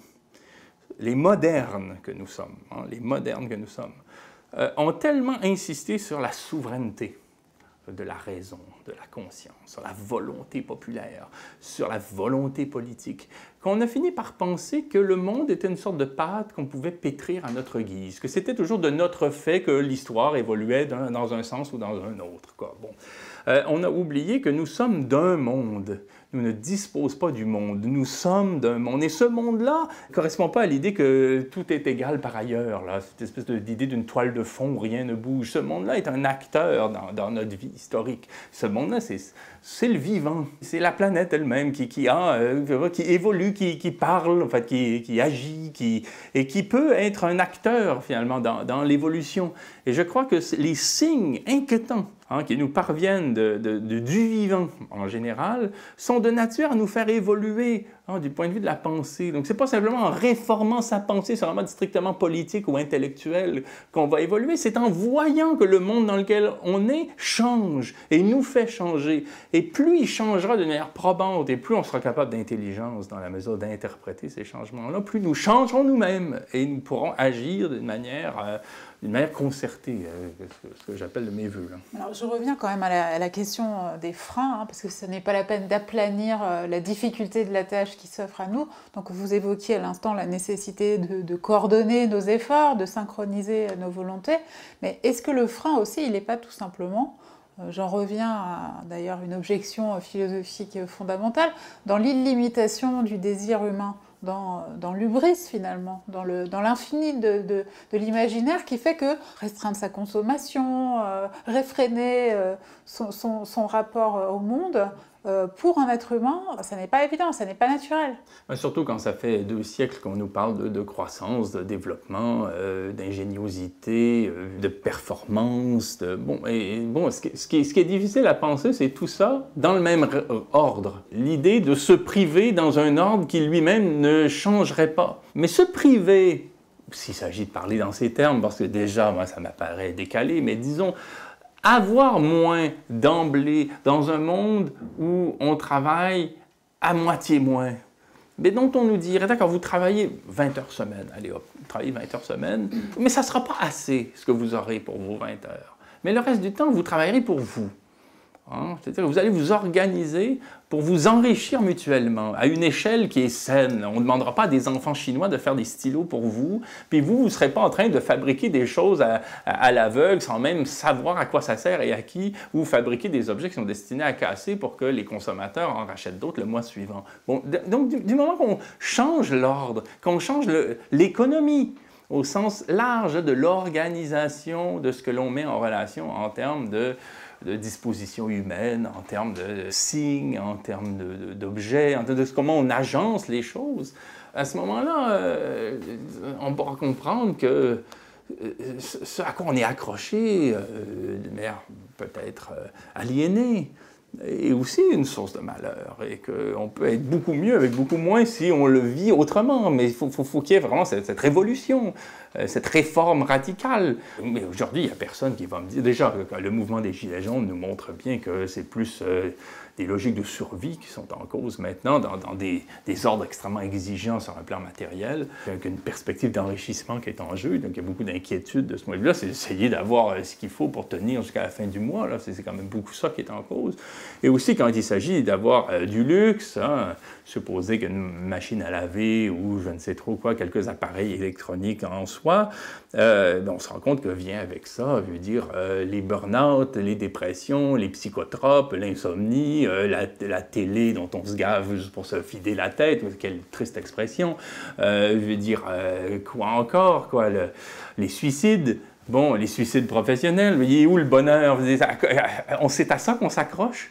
les modernes que nous sommes, hein, les modernes que nous sommes, euh, ont tellement insisté sur la souveraineté de la raison, de la conscience, sur la volonté populaire, sur la volonté politique, qu'on a fini par penser que le monde était une sorte de pâte qu'on pouvait pétrir à notre guise, que c'était toujours de notre fait que l'histoire évoluait d'un, dans un sens ou dans un autre, quoi. Bon. Euh, on a oublié que nous sommes d'un monde. Nous ne disposons pas du monde. Nous sommes d'un monde. Et ce monde-là ne correspond pas à l'idée que tout est égal par ailleurs, là, cette espèce de, d'idée d'une toile de fond où rien ne bouge. Ce monde-là est un acteur dans, dans notre vie historique. Ce monde-là, c'est, c'est le vivant. C'est la planète elle-même qui, qui, a, euh, qui évolue, qui, qui parle, en fait, qui, qui agit, qui, et qui peut être un acteur, finalement, dans, dans l'évolution. Et je crois que les signes inquiétants hein, qui nous parviennent de, de, de, du vivant, en général, sont de nature à nous faire évoluer hein, du point de vue de la pensée. Donc, ce n'est pas simplement en réformant sa pensée sur un mode strictement politique ou intellectuel qu'on va évoluer, c'est en voyant que le monde dans lequel on est change et nous fait changer. Et plus il changera de manière probante et plus on sera capable d'intelligence dans la mesure d'interpréter ces changements-là, plus nous changerons nous-mêmes et nous pourrons agir d'une manière... Euh, d'une manière concertée, euh, ce que j'appelle de mes voeux. Là. Alors, je reviens quand même à la, à la question des freins, hein, parce que ce n'est pas la peine d'aplanir euh, la difficulté de la tâche qui s'offre à nous. Donc, vous évoquiez à l'instant la nécessité de, de coordonner nos efforts, de synchroniser nos volontés. Mais est-ce que le frein aussi, il n'est pas tout simplement, euh, j'en reviens à d'ailleurs une objection philosophique fondamentale, dans l'illimitation du désir humain, Dans, dans l'hubris finalement, dans, le, dans l'infini de, de, de l'imaginaire qui fait que restreindre sa consommation, euh, réfréner euh, son, son, son rapport au monde, euh, pour un être humain, ça n'est pas évident, ça n'est pas naturel. Surtout quand ça fait deux siècles qu'on nous parle de, de croissance, de développement, euh, d'ingéniosité, euh, de performance. De, bon, et, bon ce, qui, ce, qui, ce qui est difficile à penser, c'est tout ça dans le même ordre. L'idée de se priver dans un ordre qui lui-même ne changerait pas. Mais se priver, s'il s'agit de parler dans ces termes, parce que déjà, moi, ça m'apparaît décalé, mais disons, avoir moins d'emblée dans un monde où on travaille à moitié moins, mais dont on nous dirait, d'accord, vous travaillez vingt heures semaine, allez hop, vous travaillez vingt heures semaine, mais ça ne sera pas assez ce que vous aurez pour vos vingt heures. Mais le reste du temps, vous travaillerez pour vous. Hein? C'est-à-dire que vous allez vous organiser pour vous enrichir mutuellement à une échelle qui est saine. On ne demandera pas à des enfants chinois de faire des stylos pour vous, puis vous, vous ne serez pas en train de fabriquer des choses à, à, à l'aveugle sans même savoir à quoi ça sert et à qui, ou fabriquer des objets qui sont destinés à casser pour que les consommateurs en rachètent d'autres le mois suivant. Bon, donc, du, du moment qu'on change l'ordre, qu'on change le, l'économie, au sens large de l'organisation de ce que l'on met en relation en termes de de dispositions humaines, en termes de signes, en termes de, de, d'objets, en termes de comment on agence les choses, à ce moment-là, euh, on pourra comprendre que euh, ce à quoi on est accroché, euh, de manière peut-être euh, aliénée, est aussi une source de malheur et qu'on peut être beaucoup mieux avec beaucoup moins si on le vit autrement. Mais il faut, faut, faut qu'il y ait vraiment cette, cette révolution, euh, cette réforme radicale. Mais aujourd'hui, il n'y a personne qui va me dire... Déjà, le mouvement des Gilets jaunes nous montre bien que c'est plus euh, des logiques de survie qui sont en cause maintenant, dans, dans des, des ordres extrêmement exigeants sur un plan matériel, qu'une perspective d'enrichissement qui est en jeu. Donc, il y a beaucoup d'inquiétudes de ce point de vue-là. C'est d'essayer d'avoir ce qu'il faut pour tenir jusqu'à la fin du mois. Là. C'est, c'est quand même beaucoup ça qui est en cause. Et aussi, quand il s'agit d'avoir euh, du luxe, hein, supposer qu'une machine à laver ou je ne sais trop quoi, quelques appareils électroniques en soi, euh, on se rend compte que vient avec ça, veut dire euh, les burn-out, les dépressions, les psychotropes, l'insomnie, euh, la, la télé dont on se gave juste pour se vider la tête, quelle triste expression, euh, je veux dire, euh, quoi encore, quoi, le, les suicides. Bon, les suicides professionnels, il est où le bonheur? C'est à ça qu'on s'accroche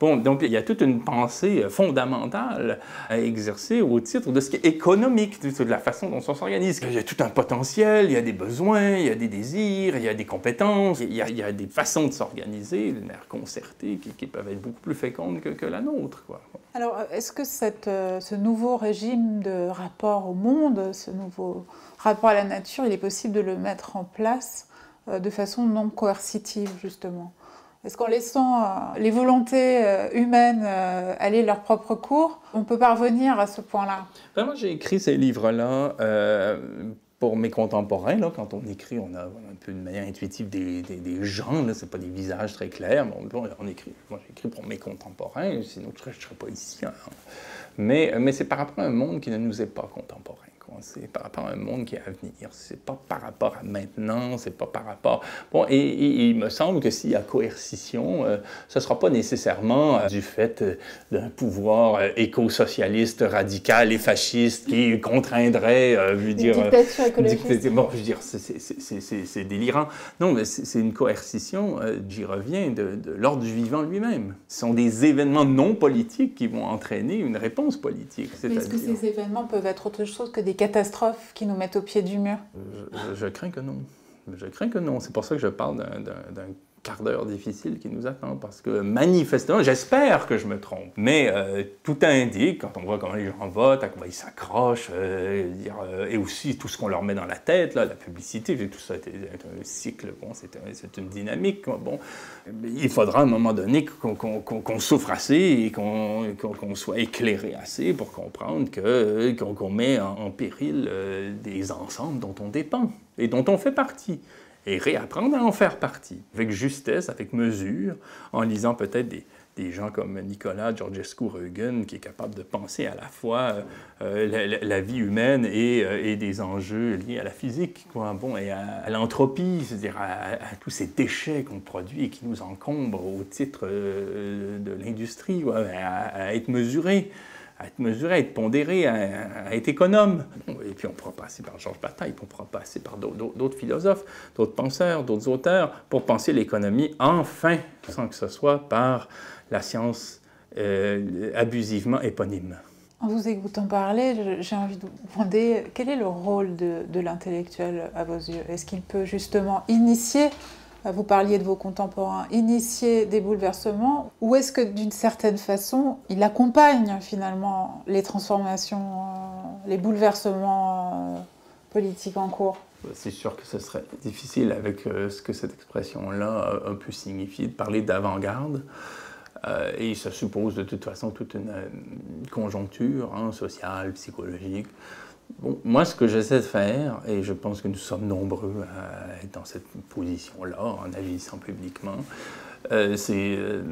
Bon, donc il y a toute une pensée fondamentale à exercer au titre de ce qui est économique, de la façon dont on s'organise. Il y a tout un potentiel, il y a des besoins, il y a des désirs, il y a des compétences, il y a, il y a des façons de s'organiser, d'une manière concertée, qui, qui peuvent être beaucoup plus fécondes que, que la nôtre, quoi. Alors, est-ce que cette, euh, ce nouveau régime de rapport au monde, ce nouveau rapport à la nature, il est possible de le mettre en place euh, de façon non coercitive, justement? Est-ce qu'en laissant euh, les volontés euh, humaines euh, aller leur propre cours, on peut parvenir à ce point-là? Ben, moi, j'ai écrit ces livres-là euh, pour mes contemporains. Là, quand on écrit, on a un peu une manière intuitive des, des, des gens. Ce n'est pas des visages très clairs. Mais on, on écrit. Moi, j'ai écrit pour mes contemporains, sinon je ne serais pas ici. Hein. Mais, mais c'est par rapport à un monde qui ne nous est pas contemporain. C'est par rapport à un monde qui est à venir. C'est pas par rapport à maintenant, c'est pas par rapport... Bon, et, et, et il me semble que s'il y a coercition, euh, ce ne sera pas nécessairement euh, du fait euh, d'un pouvoir euh, éco-socialiste, radical et fasciste qui contraindrait, euh, je veux dire... Une dictature écologiste. Bon, je veux dire, c'est délirant. Non, mais c'est une coercition, euh, j'y reviens, de, de l'ordre du vivant lui-même. Ce sont des événements non politiques qui vont entraîner une réponse politique. Est-ce que ces événements peuvent être autre chose que des catastrophes qui nous mettent au pied du mur? Je, je, je crains que non. Je crains que non. C'est pour ça que je parle d'un quart d'heure difficile qui nous attend, parce que manifestement, j'espère que je me trompe, mais euh, tout indique, quand on voit comment les gens votent, à quoi ils s'accrochent, euh, euh, et aussi tout ce qu'on leur met dans la tête, là, la publicité, tout ça est un cycle, bon, c'est un, une dynamique. Bon, il faudra à un moment donné qu'on qu'on, qu'on souffre assez et qu'on qu'on soit éclairé assez pour comprendre que, qu'on qu'on met en, en péril euh, des ensembles dont on dépend et dont on fait partie. Et réapprendre à en faire partie, avec justesse, avec mesure, en lisant peut-être des, des gens comme Nicolas Georgescu-Roegen, qui est capable de penser à la fois euh, la, la vie humaine et, euh, et des enjeux liés à la physique, quoi. Bon, et à, à l'entropie, c'est-à-dire à, à tous ces déchets qu'on produit et qui nous encombrent au titre euh, de l'industrie, à, à être mesurés. à être mesuré, à être pondéré, à, à être économe. Et puis on pourra passer par Georges Bataille, puis on pourra passer par d'autres philosophes, d'autres penseurs, d'autres auteurs, pour penser l'économie, enfin, sans que ce soit par la science euh, abusivement éponyme. En vous écoutant parler, j'ai envie de vous demander quel est le rôle de, de l'intellectuel à vos yeux? Est-ce qu'il peut justement initier, vous parliez de vos contemporains, initier des bouleversements, ou est-ce que d'une certaine façon, il accompagne finalement les transformations, euh, les bouleversements euh, politiques en cours? C'est sûr que ce serait difficile avec euh, ce que cette expression-là a, a pu signifier, de parler d'avant-garde. Euh, et ça suppose de toute façon toute une, une conjoncture hein, sociale, psychologique. Bon, moi, ce que j'essaie de faire, et je pense que nous sommes nombreux à être dans cette position-là, en agissant publiquement, euh, c'est euh,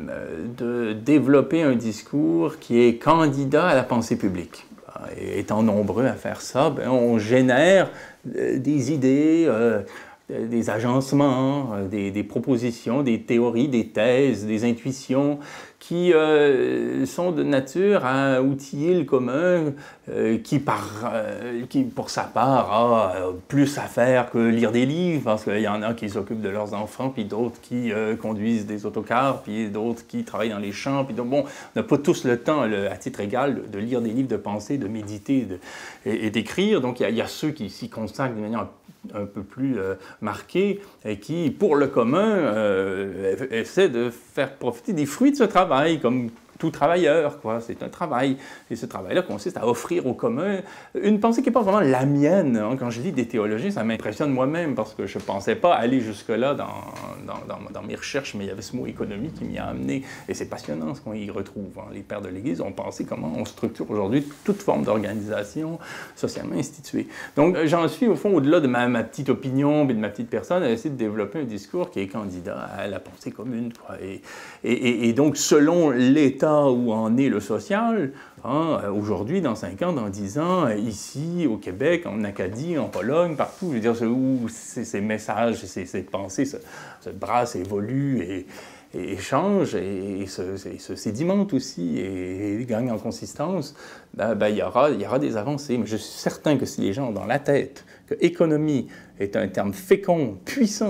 de développer un discours qui est candidat à la pensée publique. Et étant nombreux à faire ça, ben, on génère euh, des idées, euh, des agencements, des, des propositions, des théories, des thèses, des intuitions qui euh, sont de nature à outiller le commun euh, qui, par, euh, qui, pour sa part, a plus à faire que lire des livres, parce qu'il y en a qui s'occupent de leurs enfants, puis d'autres qui euh, conduisent des autocars, puis d'autres qui travaillent dans les champs. Puis donc, bon, on n'a pas tous le temps, le, à titre égal, de, de lire des livres, de penser, de méditer de, et, et d'écrire. Donc, il y, a, il y a ceux qui s'y consacrent d'une manière un peu plus euh, marquée et qui, pour le commun, euh, essaient de faire profiter des fruits de ce travail, comme tout travailleur, quoi. C'est un travail. Et ce travail-là consiste à offrir au commun une pensée qui n'est pas vraiment la mienne. Hein. Quand je lis des théologies, ça m'impressionne moi-même parce que je ne pensais pas aller jusque-là dans, dans, dans, dans mes recherches, mais il y avait ce mot économie qui m'y a amené. Et c'est passionnant ce qu'on y retrouve. Hein. Les pères de l'Église ont pensé comment on structure aujourd'hui toute forme d'organisation socialement instituée. Donc j'en suis au fond, au-delà de ma, ma petite opinion et de ma petite personne, à essayer de développer un discours qui est candidat à la pensée commune, quoi. Et, et, et, et donc, selon l'état où en est le social, hein, aujourd'hui, dans cinq ans, dans dix ans, ici, au Québec, en Acadie, en Pologne, partout, je veux dire, où ces, ces messages, ces, ces pensées se, se brassent, évoluent et, et échangent et, et, se, et se sédimentent aussi et, et gagnent en consistance, ben, ben, il y aura, il y aura des avancées. Mais je suis certain que si les gens ont dans la tête que économie est un terme fécond, puissant,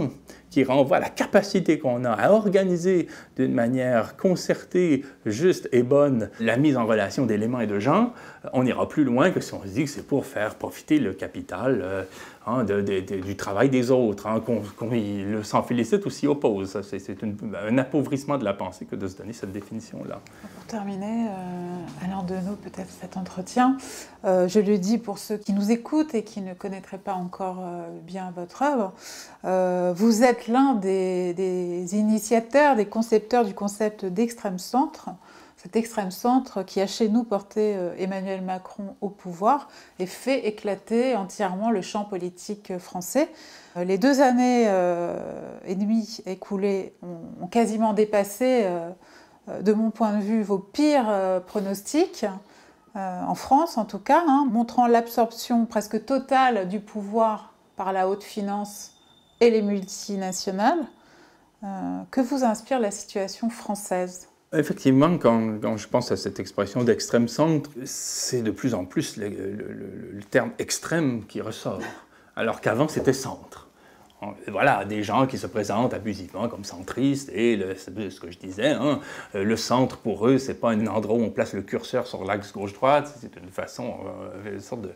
qui renvoie à la capacité qu'on a à organiser d'une manière concertée, juste et bonne la mise en relation d'éléments et de gens, on ira plus loin que si on se dit que c'est pour faire profiter le capital euh, hein, de, de, de, du travail des autres, hein, qu'on qu s'en félicite ou s'y oppose. C'est un appauvrissement de la pensée que de se donner cette définition-là. Pour terminer, euh, Alain Deneau, peut-être cet entretien, euh, je le dis pour ceux qui nous écoutent et qui ne connaîtraient pas encore euh, bien votre œuvre, euh, vous êtes l'un des, des initiateurs, des concepteurs du concept d'extrême centre, cet extrême centre qui a chez nous porté euh, Emmanuel Macron au pouvoir et fait éclater entièrement le champ politique français. Euh, les deux années euh, et demie écoulées ont, ont quasiment dépassé, euh, de mon point de vue, vos pires euh, pronostics, euh, en France en tout cas, hein, montrant l'absorption presque totale du pouvoir par la haute finance et les multinationales. Euh, que vous inspire la situation française ? Effectivement, quand, quand je pense à cette expression d'extrême centre, c'est de plus en plus le, le, le, le terme extrême qui ressort, alors qu'avant c'était centre. Voilà, des gens qui se présentent abusivement comme centristes, et c'est ce que je disais, hein, le centre pour eux, c'est pas un endroit où on place le curseur sur l'axe gauche-droite, c'est une façon, euh, une sorte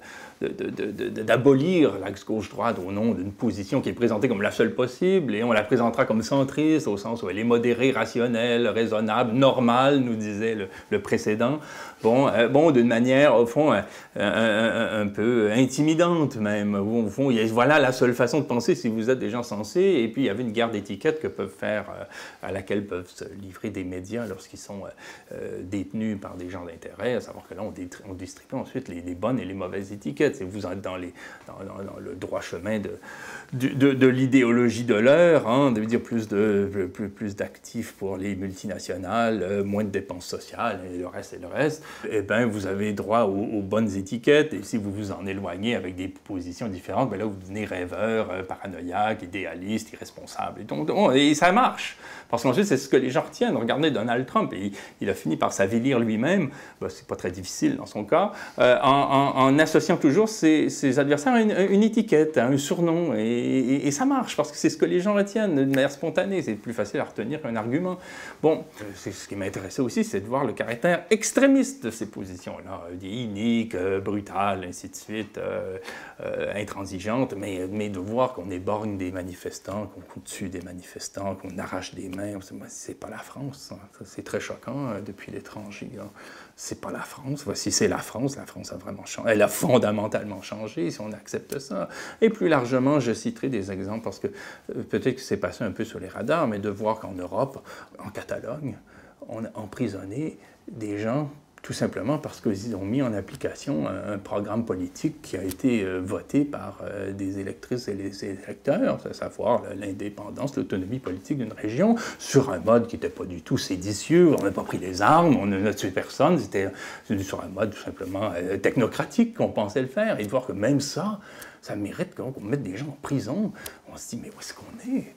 d'abolir l'axe gauche-droite au nom d'une position qui est présentée comme la seule possible, et on la présentera comme centriste, au sens où elle est modérée, rationnelle, raisonnable, normale, nous disait le, le précédent. Bon, euh, bon d'une manière, au fond, un, un, un peu intimidante même. Au fond, il y a, voilà la seule façon de penser si vous êtes des gens sensés, et puis il y avait une guerre d'étiquette que peuvent faire, euh, à laquelle peuvent se livrer des médias lorsqu'ils sont euh, détenus par des gens d'intérêt, à savoir que là, on, on distribue ensuite les, les bonnes et les mauvaises étiquettes. Si vous êtes dans, les, dans, dans, dans le droit chemin de, de, de, de l'idéologie de l'heure, hein, de dire plus de plus, plus d'actifs pour les multinationales, euh, moins de dépenses sociales, et le reste et le reste, eh bien, vous avez droit aux, aux bonnes étiquettes, et si vous vous en éloignez avec des positions différentes, bien là, vous devenez rêveur, euh, paranoïaque, idéaliste, irresponsable. Et, donc, et ça marche. Parce qu'ensuite, c'est ce que les gens retiennent. Regardez Donald Trump, et il, il a fini par s'avilir lui-même, ben, c'est pas très difficile dans son cas, euh, en, en, en associant toujours ses, ses adversaires à une, une étiquette, à un surnom. Et, et, et ça marche, parce que c'est ce que les gens retiennent d'une manière spontanée. C'est plus facile à retenir qu'un argument. Bon, c'est ce qui m'intéressait aussi, c'est de voir le caractère extrémiste de ces positions-là, iniques, euh, brutales, ainsi de suite, euh, euh, intransigeantes, mais, mais de voir qu'on éborgne des manifestants, qu'on coupe dessus des manifestants, qu'on arrache des mains. C'est pas la France. Hein. C'est très choquant euh, depuis l'étranger. C'est pas la France. Voici, c'est la France. La France a vraiment changé. Elle a fondamentalement changé, si on accepte ça. Et plus largement, je citerai des exemples, parce que euh, peut-être que c'est passé un peu sur les radars, mais de voir qu'en Europe, en Catalogne, on a emprisonné des gens tout simplement parce qu'ils ont mis en application un, un programme politique qui a été euh, voté par euh, des électrices et des électeurs, à savoir l'indépendance, l'autonomie politique d'une région, sur un mode qui n'était pas du tout séditieux. On n'a pas pris les armes, on n'a tué personne, c'était sur un mode tout simplement euh, technocratique qu'on pensait le faire. Et de voir que même ça, ça mérite qu'on mette des gens en prison. On se dit, mais où est-ce qu'on est?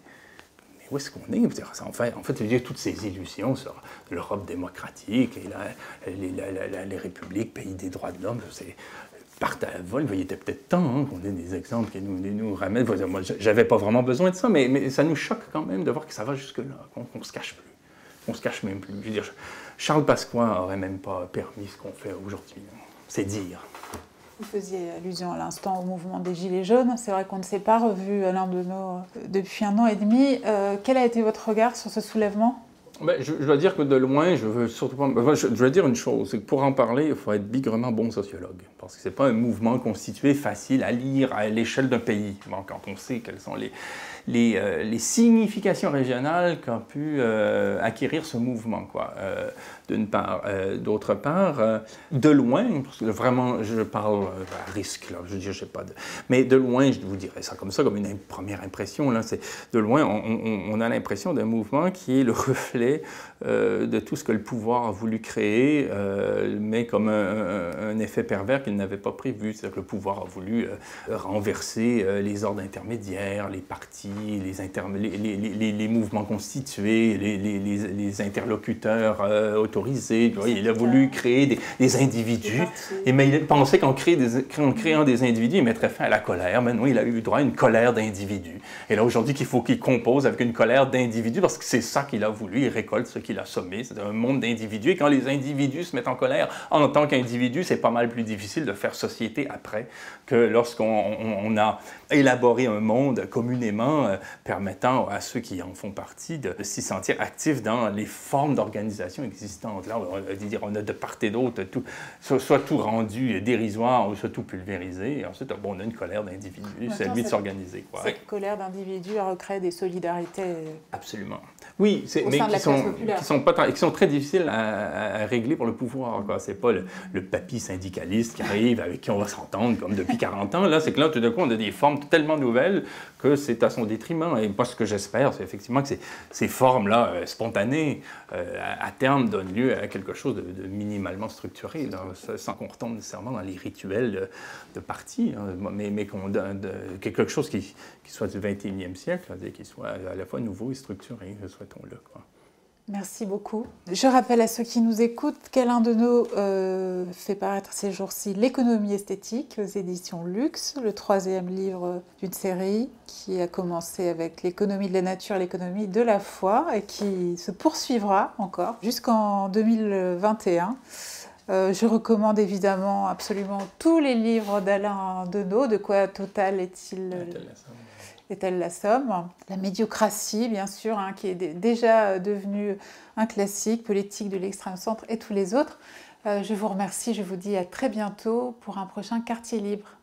Où est-ce qu'on est? En fait, en fait, dire toutes ces illusions sur l'Europe démocratique et la, les, la, la, les républiques, pays des droits de l'homme, c'est partent à vol. Il était peut-être temps hein, qu'on ait des exemples qui nous, nous ramènent. Moi, j'avais pas vraiment besoin de ça, mais, mais ça nous choque quand même de voir que ça va jusque-là, qu'on qu se cache plus, qu'on se cache même plus. Je veux dire, Charles Pasqua n'aurait même pas permis ce qu'on fait aujourd'hui. C'est dire. Vous faisiez allusion à l'instant au mouvement des Gilets jaunes. C'est vrai qu'on ne s'est pas revu, Alain Deneau, depuis un an et demi. Euh, quel a été votre regard sur ce soulèvement? Ben, je, je dois dire que de loin, je veux surtout pas... Enfin, je, je veux dire une chose, c'est que pour en parler, il faut être bigrement bon sociologue. Parce que c'est pas un mouvement constitué facile à lire à l'échelle d'un pays. Bon, quand on sait quelles sont les, les, euh, les significations régionales qu'a pu euh, acquérir ce mouvement, quoi. Euh, d'une part. Euh, d'autre part, euh, de loin, parce que vraiment, je parle euh, à risque, là, je veux dire, je sais pas... De... Mais de loin, je vous dirais ça comme ça, comme une première impression, là, c'est... De loin, on, on, on a l'impression d'un mouvement qui est le reflet Euh, de tout ce que le pouvoir a voulu créer, euh, mais comme un, un, un effet pervers qu'il n'avait pas prévu. C'est-à-dire que le pouvoir a voulu euh, renverser euh, les ordres intermédiaires, les partis les, inter, les, les, les, les mouvements constitués, les, les, les, les interlocuteurs euh, autorisés. Tu vois, il a voulu créer des, des individus, et, mais il pensait qu'en créant, des, créant des individus, il mettrait fin à la colère. Mais non, il a eu droit à une colère d'individus. Et là, aujourd'hui, qu'il faut qu'il compose avec une colère d'individus, parce que c'est ça qu'il a voulu, il récolte ce qu'il a semé, c'est un monde d'individus. Et quand les individus se mettent en colère, en tant qu'individus, c'est pas mal plus difficile de faire société après que lorsqu'on on, on a élaboré un monde communément euh, permettant à ceux qui en font partie de, de s'y sentir actifs dans les formes d'organisation existantes. Là, on, dire, on a de part et d'autre tout, soit, soit tout rendu dérisoire, ou soit tout pulvérisé. Et ensuite, bon, on a une colère d'individus, c'est à lui de s'organiser. Quoi. Cette colère d'individus a recréé des solidarités. Absolument. Oui, c'est, mais qui sont, qui, sont pas, qui sont très difficiles à, à régler pour le pouvoir. Ce n'est pas le, le papy syndicaliste qui arrive, avec qui on va s'entendre comme depuis quarante ans. Là, c'est que là, tout d'un coup, on a des formes tellement nouvelles que c'est à son détriment. Et moi, ce que j'espère, c'est effectivement que ces, ces formes-là, euh, spontanées, euh, à, à terme, donnent lieu à quelque chose de, de minimalement structuré, dans, sans qu'on retombe nécessairement dans les rituels de, de parti, hein, mais, mais qu'on donne de, quelque chose qui, qui soit du vingt et unième siècle, qui soit à la fois nouveau et structuré, souhaitons-le, quoi. Merci beaucoup. Je rappelle à ceux qui nous écoutent qu'Alain Deneau euh, fait paraître ces jours-ci L'économie esthétique aux éditions Luxe, le troisième livre d'une série qui a commencé avec l'économie de la nature et l'économie de la foi et qui se poursuivra encore jusqu'en deux mille vingt et un. Euh, je recommande évidemment absolument tous les livres d'Alain Deneau. De quoi Total est-il est-elle la somme? La médiocratie, bien sûr, hein, qui est d- déjà devenue un classique, Politique de l'extrême centre et tous les autres. Euh, je vous remercie, je vous dis à très bientôt pour un prochain Quartier Libre.